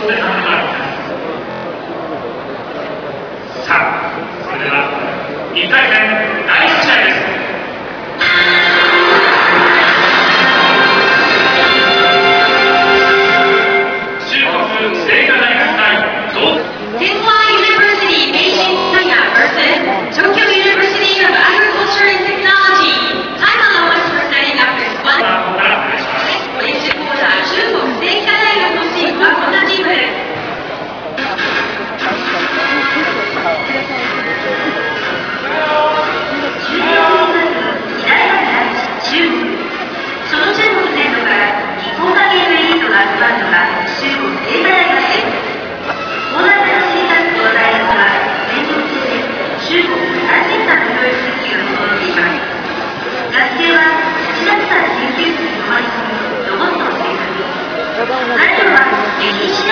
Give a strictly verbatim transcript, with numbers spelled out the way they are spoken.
前半であります。さあ、それではいっかい戦だいいち試合です。中国清華大学対同 Tsinghua University Beijing China versus Tokyo University of Agriculture and Technology. Time allowance for setting up this one. 練習コーナー中国清華大学のチームはこんなチームです。中国その中国全土から日本化系のエリートが集まるのが中国清華大学です。広大な地理学と話題のが全国的で中国最先端の教育設計が整っています。学生はいちがつから研究室に泊まり込みロボットを製作。彼らは歴史